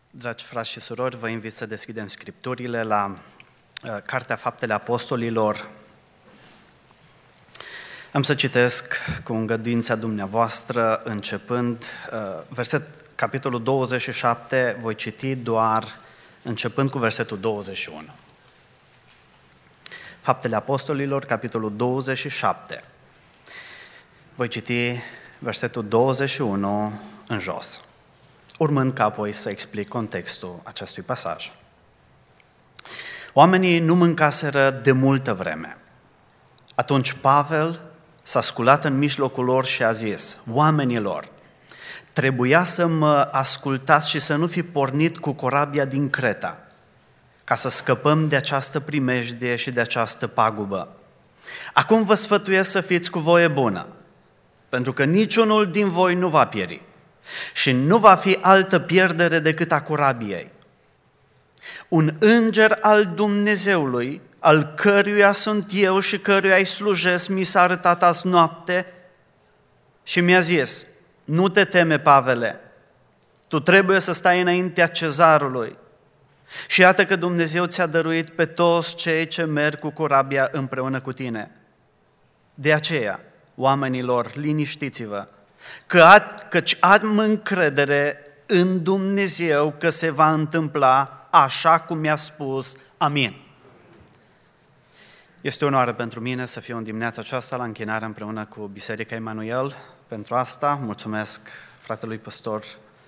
Dragi frați și surori, vă invit să deschidem Scripturile la Cartea Faptele Apostolilor. Am să citesc cu îngăduința dumneavoastră, începând capitolul 27, voi citi doar începând cu versetul 21. Faptele Apostolilor, capitolul 27. Voi citi versetul 21 în jos, urmând ca apoi să explic contextul acestui pasaj. Oamenii nu mâncaseră de multă vreme. Atunci Pavel s-a sculat în mijlocul lor și a zis: oamenilor, trebuia să mă ascultați și să nu fi pornit cu corabia din Creta, ca să scăpăm de această primejdie și de această pagubă. Acum vă sfătuiesc să fiți cu voie bună, pentru că niciunul din voi nu va pieri și nu va fi altă pierdere decât a corabiei. Un înger al Dumnezeului, al căruia sunt eu și căruia îi slujesc, mi s-a arătat azi noapte și mi-a zis: nu te teme, Pavele, tu trebuie să stai înaintea Cezarului. Și iată că Dumnezeu ți-a dăruit pe toți cei ce merg cu corabia împreună cu tine. De aceea, oamenilor, liniștiți-vă, căci am încredere în Dumnezeu că se va întâmpla așa cum mi-a spus. Amin. Este o onoare pentru mine să fiu în dimineața aceasta la închinare împreună cu Biserica Emanuel. Pentru asta mulțumesc fratelui păstor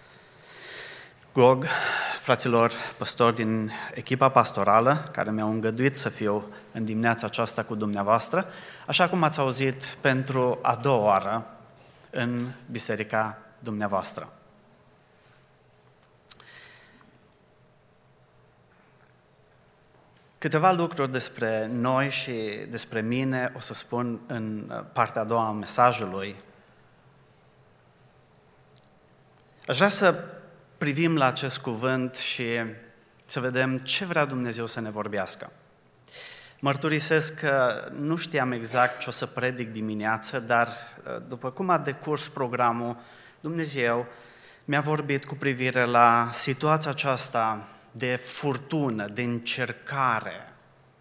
Gog, fraților păstori din echipa pastorală, care mi-au îngăduit să fiu în dimineața aceasta cu dumneavoastră, așa cum ați auzit pentru a doua oară în biserica dumneavoastră. Câteva lucruri despre noi și despre mine o să spun în partea a doua a mesajului. Aș vrea să privim la acest cuvânt și să vedem ce vrea Dumnezeu să ne vorbească. Mărturisesc că nu știam exact ce o să predic dimineață, dar după cum a decurs programul, Dumnezeu mi-a vorbit cu privire la situația aceasta de furtună, de încercare.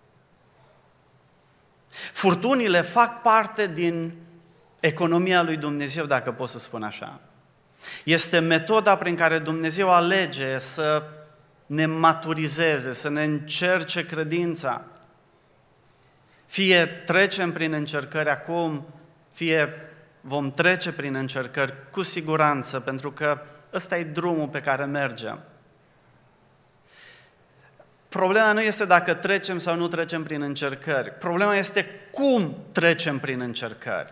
Furtunile fac parte din economia lui Dumnezeu, dacă pot să spun așa. Este metoda prin care Dumnezeu alege să ne maturizeze, să ne încerce credința. Fie trecem prin încercări acum, fie vom trece prin încercări cu siguranță, pentru că ăsta e drumul pe care mergem. Problema nu este dacă trecem sau nu trecem prin încercări. Problema este cum trecem prin încercări.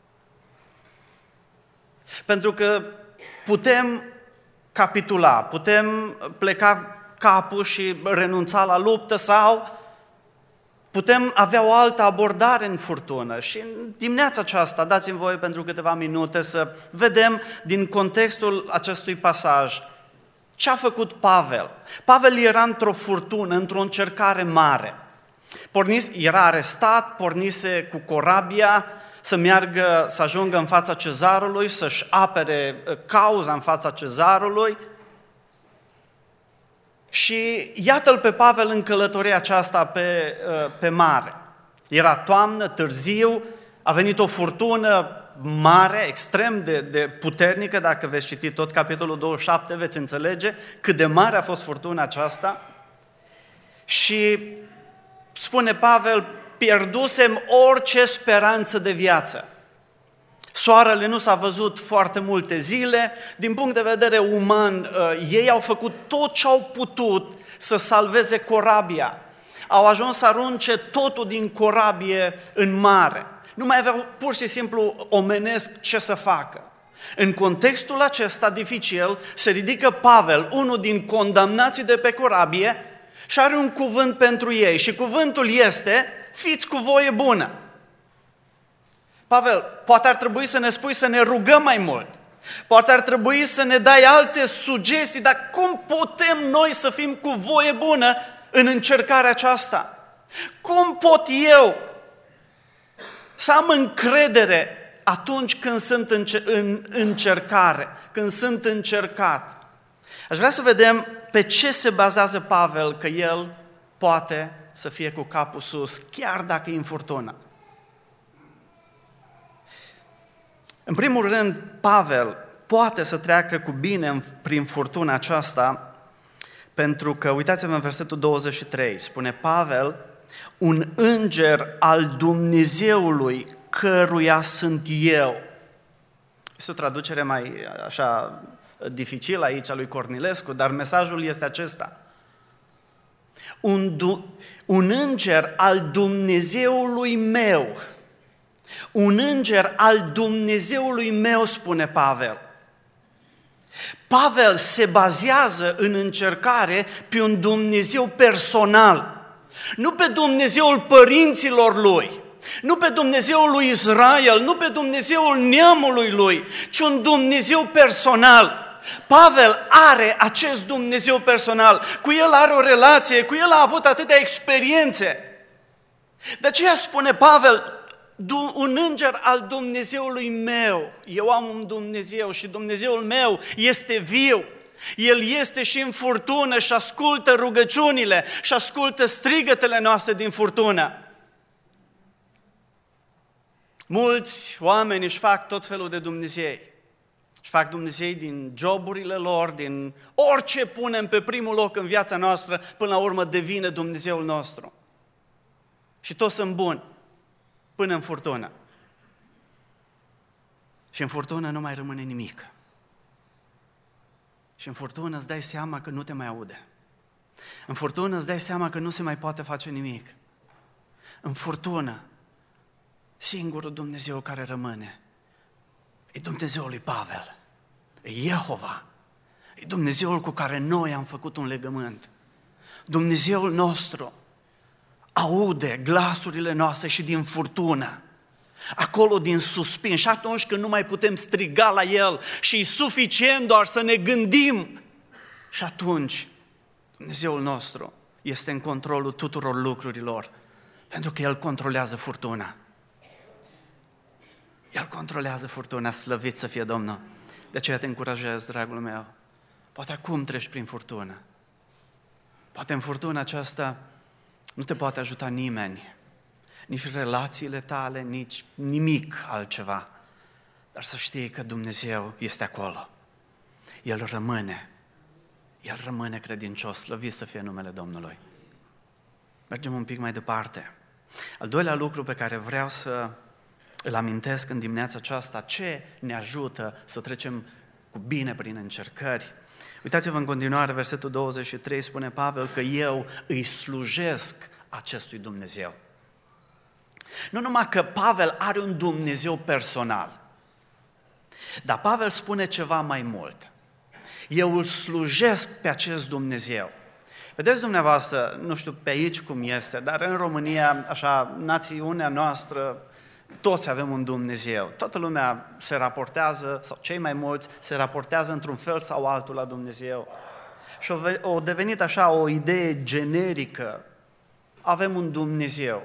Pentru că putem capitula, putem pleca capul și renunța la luptă sau putem avea o altă abordare în furtună. Și în dimineața aceasta dați-mi voie pentru câteva minute să vedem din contextul acestui pasaj ce a făcut Pavel. Pavel era într-o furtună, într-o încercare mare. Era arestat, pornise cu corabia să ajungă în fața Cezarului, să-și apere cauza în fața Cezarului. Și iată-l pe Pavel în călătoria aceasta pe mare. Era toamnă, târziu, a venit o furtună mare, extrem de puternică. Dacă veți citi tot capitolul 27, veți înțelege cât de mare a fost furtuna aceasta. Și spune Pavel: pierdusem orice speranță de viață. Soarele nu s-a văzut foarte multe zile. Din punct de vedere uman, ei au făcut tot ce au putut să salveze corabia. Au ajuns să arunce totul din corabie în mare. Nu mai aveau pur și simplu omenesc ce să facă. În contextul acesta dificil se ridică Pavel, unul din condamnații de pe corabie, și are un cuvânt pentru ei. Și cuvântul este: fiți cu voie bună. Pavel, poate ar trebui să ne spui să ne rugăm mai mult. Poate ar trebui să ne dai alte sugestii, dar cum putem noi să fim cu voie bună în încercarea aceasta? Cum pot eu să am încredere atunci când sunt în încercare, când sunt încercat? Aș vrea să vedem pe ce se bazează Pavel că el poate să fie cu capul sus, chiar dacă e în furtună. În primul rând, Pavel poate să treacă cu bine prin furtuna aceasta, pentru că, uitați-vă în versetul 23, spune Pavel, un înger al Dumnezeului căruia sunt eu. Este o traducere mai așa dificilă aici a lui Cornilescu, dar mesajul este acesta. Un înger al Dumnezeului meu. Un înger al Dumnezeului meu, spune Pavel. Pavel se bazează în încercare pe un Dumnezeu personal, nu pe Dumnezeul părinților lui, nu pe Dumnezeul lui Israel, nu pe Dumnezeul neamului lui, ci un Dumnezeu personal. Pavel are acest Dumnezeu personal, cu el are o relație, cu el a avut atâtea experiențe. De aceea spune Pavel, un înger al Dumnezeului meu. Eu am un Dumnezeu și Dumnezeul meu este viu. El este și în furtună și ascultă rugăciunile și ascultă strigătele noastre din furtună. Mulți oameni își fac tot felul de Dumnezei. Își fac Dumnezei din joburile lor, din orice punem pe primul loc în viața noastră, până la urmă devine Dumnezeul nostru. Și toți sunt buni, până în furtună. Și în furtună nu mai rămâne nimic. Și în furtună îți dai seama că nu te mai aude. În furtună îți dai seama că nu se mai poate face nimic. În furtună, singurul Dumnezeu care rămâne e Dumnezeul lui Pavel, e Jehova, e Dumnezeul cu care noi am făcut un legământ. Dumnezeul nostru aude glasurile noastre și din furtună, acolo din suspin, și atunci când nu mai putem striga la El și e suficient doar să ne gândim, și atunci Dumnezeul nostru este în controlul tuturor lucrurilor, pentru că El controlează furtuna. El controlează furtuna, slăvit să fie Domnul. De aceea te încurajez, dragul meu. Poate acum treci prin furtună. Poate în furtuna aceasta nu te poate ajuta nimeni, nici relațiile tale, nici nimic altceva. Dar să știi că Dumnezeu este acolo. El rămâne credincios, slăvit să fie numele Domnului. Mergem un pic mai departe. Al doilea lucru pe care vreau să îl amintesc în dimineața aceasta, ce ne ajută să trecem cu bine prin încercări. Uitați-vă în continuare, versetul 23 spune Pavel că eu îi slujesc acestui Dumnezeu. Nu numai că Pavel are un Dumnezeu personal, dar Pavel spune ceva mai mult. Eu îl slujesc pe acest Dumnezeu. Vedeți dumneavoastră, nu știu pe aici cum este, dar în România, așa, națiunea noastră, toți avem un Dumnezeu. Toată lumea se raportează, sau cei mai mulți, se raportează într-un fel sau altul la Dumnezeu. Și a devenit așa o idee generică. Avem un Dumnezeu.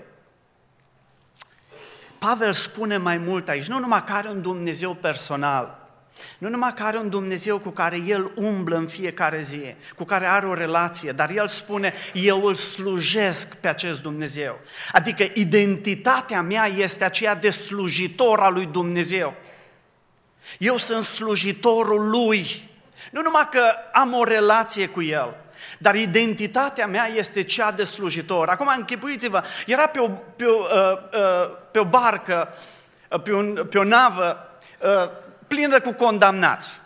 Pavel spune mai mult aici, nu numai că are un Dumnezeu personal, nu numai că are un Dumnezeu cu care el umblă în fiecare zi, cu care are o relație, dar el spune, eu îl slujesc pe acest Dumnezeu. Adică identitatea mea este aceea de slujitor al lui Dumnezeu. Eu sunt slujitorul lui. Nu numai că am o relație cu el, dar identitatea mea este cea de slujitor. Acum închipuiți-vă, era pe o barcă, pe o navă, plină cu condamnați.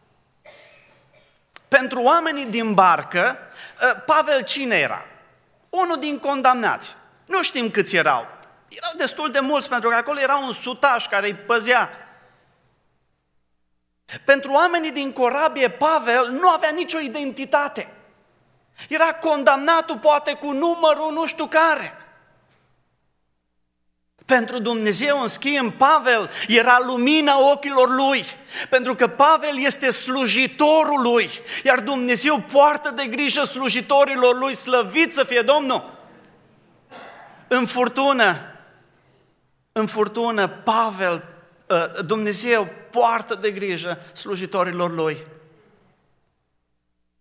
Pentru oamenii din barcă, Pavel cine era? Unul din condamnați. Nu știm câți erau. Erau destul de mulți, pentru că acolo era un sutaș care îi păzea. Pentru oamenii din corabie, Pavel nu avea nicio identitate. Era condamnatul poate cu numărul nu știu care. Pentru Dumnezeu, în schimb, Pavel era lumina ochilor lui, pentru că Pavel este slujitorul lui, iar Dumnezeu poartă de grijă slujitorilor lui, slăvit să fie Domnul. În furtună, Pavel, Dumnezeu poartă de grijă slujitorilor lui.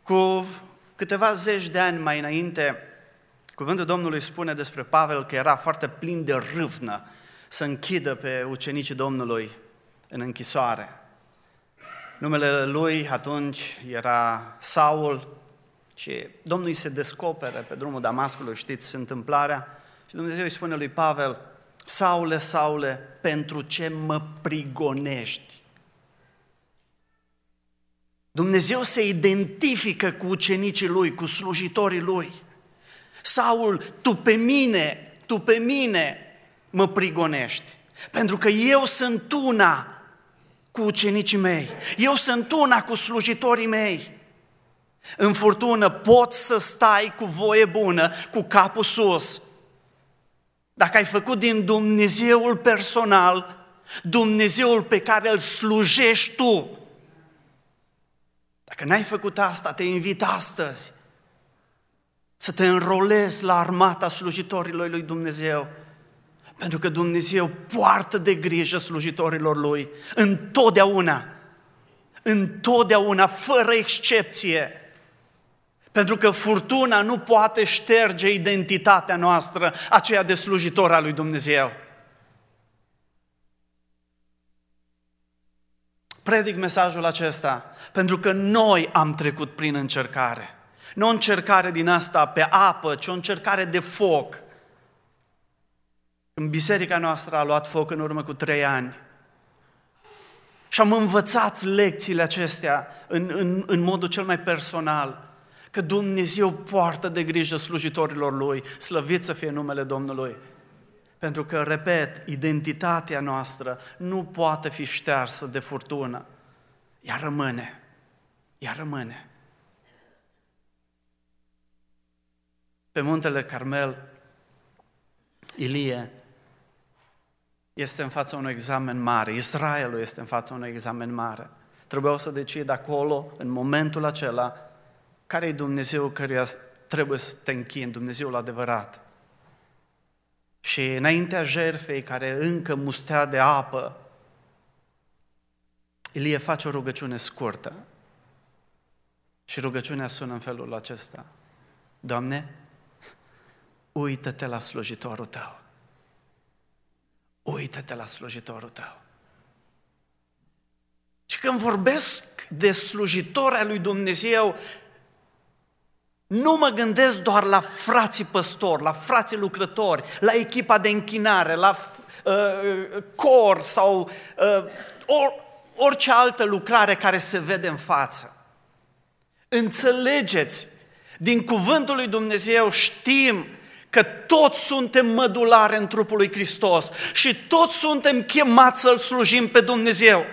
Cu câteva zeci de ani mai înainte, cuvântul Domnului spune despre Pavel că era foarte plin de râvnă să închidă pe ucenicii Domnului în închisoare. Numele lui atunci era Saul și Domnul îi se descopere pe drumul Damascului, știți întâmplarea, și Dumnezeu îi spune lui Pavel: Saule, Saule, pentru ce mă prigonești? Dumnezeu se identifică cu ucenicii lui, cu slujitorii lui. Saul, tu pe mine mă prigonești, pentru că eu sunt una cu ucenicii mei, eu sunt una cu slujitorii mei. În furtună poți să stai cu voie bună, cu capul sus, dacă ai făcut din Dumnezeul personal, Dumnezeul pe care îl slujești tu. Dacă n-ai făcut asta, te invit astăzi să te înrolezi la armata slujitorilor lui Dumnezeu, pentru că Dumnezeu poartă de grijă slujitorilor Lui întotdeauna, fără excepție, pentru că furtuna nu poate șterge identitatea noastră, aceea de slujitor al lui Dumnezeu. Predic mesajul acesta pentru că noi am trecut prin încercare. Nu o încercare din asta pe apă, ci o încercare de foc. În biserica noastră a luat foc în urmă cu 3 ani. Și am învățat lecțiile acestea în modul cel mai personal, că Dumnezeu poartă de grijă slujitorilor Lui, slăvit să fie numele Domnului. Pentru că, repet, identitatea noastră nu poate fi ștearsă de furtună. Ea rămâne. Pe muntele Carmel, Ilie este în fața unui examen mare, Israelul este în fața unui examen mare. Trebuiau să decid acolo, în momentul acela, care e Dumnezeu căruia trebuie să te închini, Dumnezeul adevărat. Și înaintea jertfei care încă mustea de apă, Ilie face o rugăciune scurtă. Și rugăciunea sună în felul acesta: Doamne, uită-te la slujitorul Tău. Uită-te la slujitorul Tău. Și când vorbesc de slujitori ai lui Dumnezeu, nu mă gândesc doar la frații păstori, la frații lucrători, la echipa de închinare, la cor sau orice altă lucrare care se vede în față. Înțelegeți, din cuvântul lui Dumnezeu știm că toți suntem mădulare în trupul lui Hristos și toți suntem chemați să-L slujim pe Dumnezeu.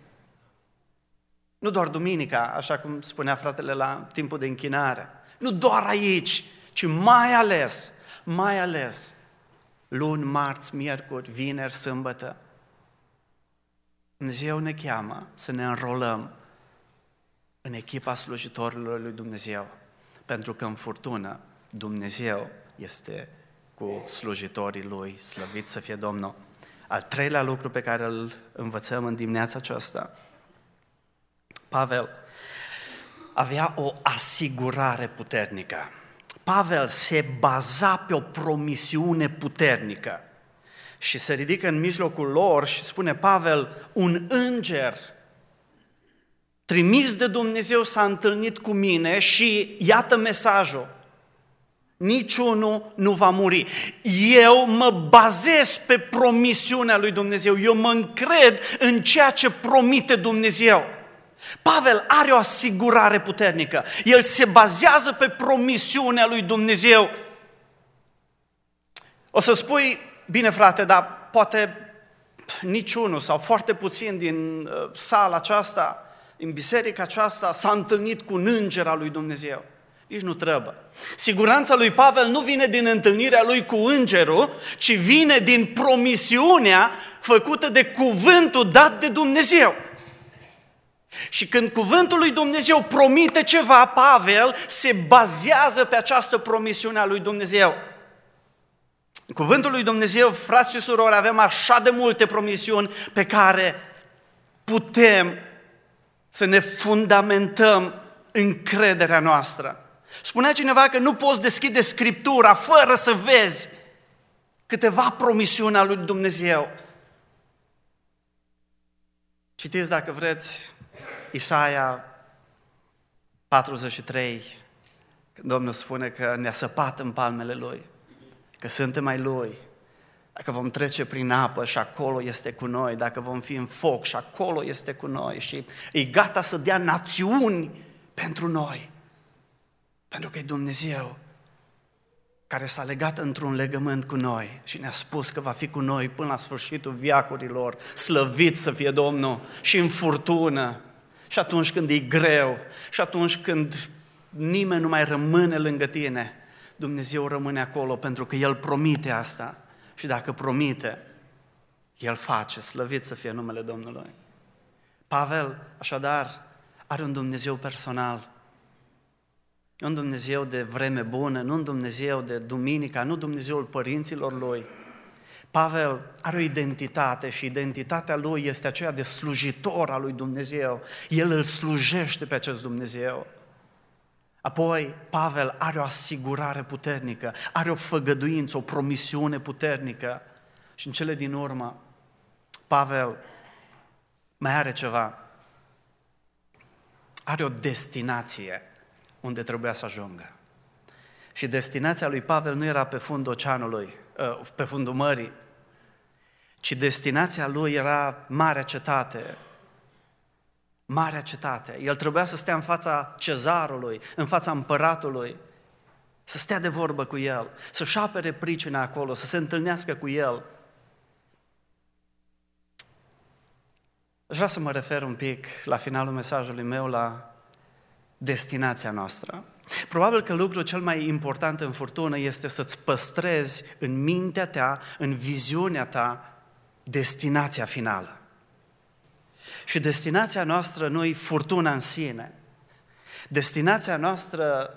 Nu doar duminica, așa cum spunea fratele la timpul de închinare, nu doar aici, ci mai ales luni, marți, miercuri, vineri, sâmbătă. Dumnezeu ne cheamă să ne înrolăm în echipa slujitorilor lui Dumnezeu, pentru că în furtună Dumnezeu este cu slujitorii Lui, slăvit să fie Domnul. Al treilea lucru pe care îl învățăm în dimineața aceasta: Pavel avea o asigurare puternică. Pavel se baza pe o promisiune puternică și se ridică în mijlocul lor și spune Pavel: un înger trimis de Dumnezeu s-a întâlnit cu mine și iată mesajul: niciunul nu va muri. Eu mă bazez pe promisiunea lui Dumnezeu, eu mă încred în ceea ce promite Dumnezeu. Pavel are o asigurare puternică, el se bazează pe promisiunea lui Dumnezeu. O să spui, bine frate, dar poate niciunul sau foarte puțin din sala aceasta, din biserica aceasta s-a întâlnit cu un înger al lui Dumnezeu. Nici nu trebuie. Siguranța lui Pavel nu vine din întâlnirea lui cu îngerul, ci vine din promisiunea făcută de cuvântul dat de Dumnezeu. Și când cuvântul lui Dumnezeu promite ceva, Pavel se bazează pe această promisiune a lui Dumnezeu. În cuvântul lui Dumnezeu, frați și surori, avem așa de multe promisiuni pe care putem să ne fundamentăm încrederea noastră. Spunea cineva că nu poți deschide Scriptura fără să vezi câteva promisiuni ale lui Dumnezeu. Citiți, dacă vreți, Isaia 43, când Domnul spune că ne-a săpat în palmele Lui, că suntem ai Lui. Dacă vom trece prin apă și acolo este cu noi, dacă vom fi în foc și acolo este cu noi și e gata să dea națiuni pentru noi. Pentru că e Dumnezeu care s-a legat într-un legământ cu noi și ne-a spus că va fi cu noi până la sfârșitul veacurilor, slăvit să fie Domnul și în furtună și atunci când e greu și atunci când nimeni nu mai rămâne lângă tine, Dumnezeu rămâne acolo pentru că El promite asta și dacă promite, El face, slăvit să fie numele Domnului. Pavel, așadar, are un Dumnezeu personal. Nu un Dumnezeu de vreme bună, nu un Dumnezeu de duminica, nu Dumnezeul părinților lui. Pavel are o identitate și identitatea lui este aceea de slujitor al lui Dumnezeu. El îl slujește pe acest Dumnezeu. Apoi, Pavel are o asigurare puternică, are o făgăduință, o promisiune puternică. Și în cele din urmă, Pavel mai are ceva. Are o destinație unde trebuia să ajungă. Și destinația lui Pavel nu era pe fundul oceanului, pe fundul mării, ci destinația lui era Marea Cetate. Marea Cetate. El trebuia să stea în fața cezarului, în fața împăratului, să stea de vorbă cu el, să-și apere pricina acolo, să se întâlnească cu el. Aș vrea să mă refer un pic la finalul mesajului meu la destinația noastră. Probabil că lucrul cel mai important în furtună este să-ți păstrezi în mintea ta, în viziunea ta, destinația finală. Și destinația noastră nu e furtuna în sine. Destinația noastră,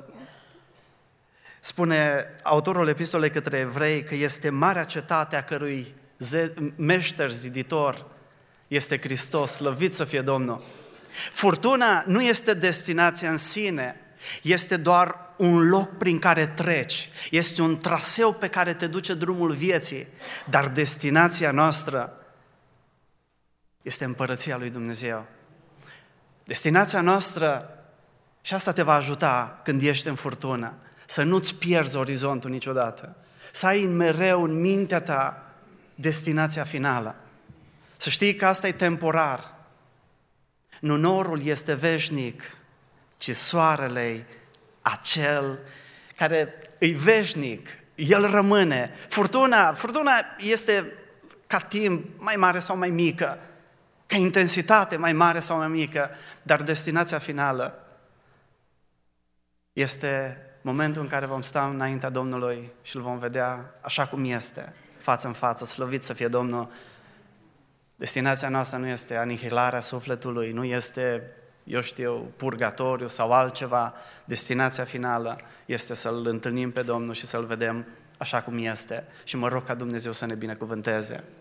spune autorul epistolei către evrei, că este Marea Cetate a cărui meșter ziditor este Hristos, slăvit să fie Domnul. Furtuna nu este destinația în sine, este doar un loc prin care treci, este un traseu pe care te duce drumul vieții, dar destinația noastră este împărăția lui Dumnezeu. Destinația noastră, și asta te va ajuta când ești în furtună, să nu-ți pierzi orizontul niciodată, să ai mereu în mintea ta destinația finală. Să știi că asta e temporar. Nu norul este veșnic, ci soarele acel care e veșnic, el rămâne. Furtuna este ca timp mai mare sau mai mică, ca intensitate mai mare sau mai mică, dar destinația finală este momentul în care vom sta înaintea Domnului și îl vom vedea așa cum este, față în față, slăvit să fie Domnul. Destinația noastră nu este anihilarea sufletului, nu este, purgatoriu sau altceva. Destinația finală este să-L întâlnim pe Domnul și să-L vedem așa cum este. Și mă rog ca Dumnezeu să ne binecuvânteze.